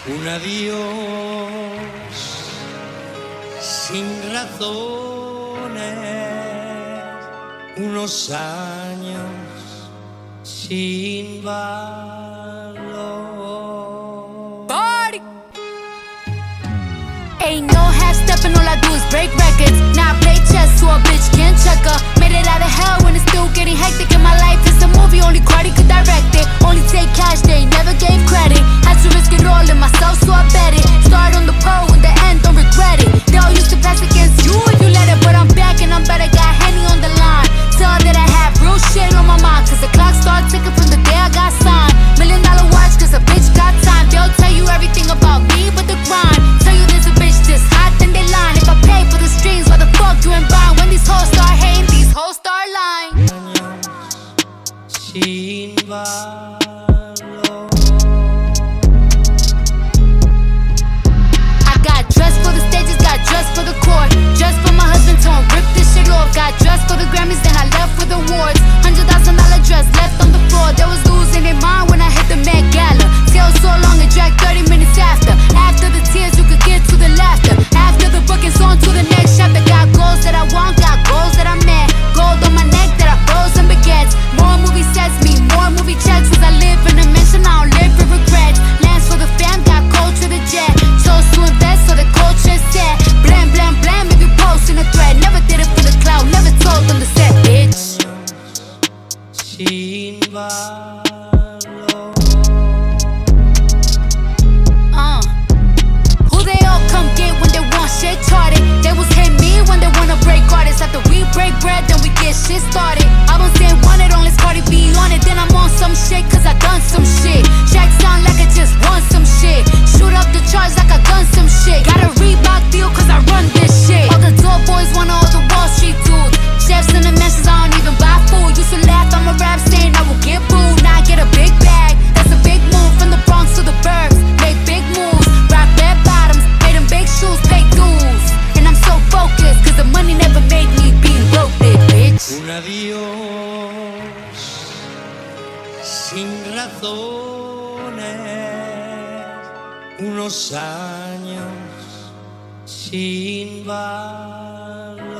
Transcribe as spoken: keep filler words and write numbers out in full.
Un adiós sin razones, unos años sin valor. Party. Ain't no half stepping, all I do is break records. Now I play chess so a bitch can't check her. Made it out of hell when it's still getting hectic in my life. It's a movie, only Cardi could direct it. Only take cash, they never gave credit. Had to risk it all in myself, so I bet it. Start on the pole, in the end, don't regret it. They all used to pass against you if you let it, but I'm back and I'm better. Got Henny on the line. Tell her that I have real shit on my mind, cause the clock started ticking from the day I got signed. Million dollar watch, cause a bitch got time. They'll tell you everything about me but the grind. Tell you there's a bitch this hot, then they line. If I pay for the streams, why the fuck you ain't buying? When these hoes start hating, these hoes start lying. Sin valor. I got dressed for the stages, got dressed for the court. Dressed for my husband, told him rip this shit off. Got dressed for the Grammys, then I left with awards. Hundred thousand dollar dress left on the floor. There was losing their mind when I hit the Met Gala. Tail so long it dragged thirty minutes after. After the tears, you could get to the laughter. After the bookings, on to the next chapter. Got goals that I want, got goals that I met. Gold on my neck that I froze and baguettes. More movie sets, me more movie checks. Cause I live in a mansion, I don't live with regrets. Lands for the fam, got cold to the jet. Chose to invest, so the culture set. Blam, blam, blam, if you post in a thread. Never did it for the cloud, never told on the set, bitch. Sin valor. Uh, who they all come get when they want shit charted? They was hit me when they wanna break artists. After we break bread, then we get shit started. I was saying want it, unless Cardi B on it. Then I'm on some shit, cause I done some shit. Track sound like I just want some shit. Shoot up the charts like I done some shit. Got a Reebok deal cause I run this shit. All the dope boys want all the Wall Street dudes. Chefs in the mansions, I don't even buy food. Used to laugh on my rap saying I will get booed. Now I get a big bag, that's a big move. From the Bronx to the Burbs, make big moves. Rock red bottoms, made them big shoes, pay dues. And I'm so focused, cause the money never made me be broke, it, bitch. Un adiós sin razones, unos años sin valor.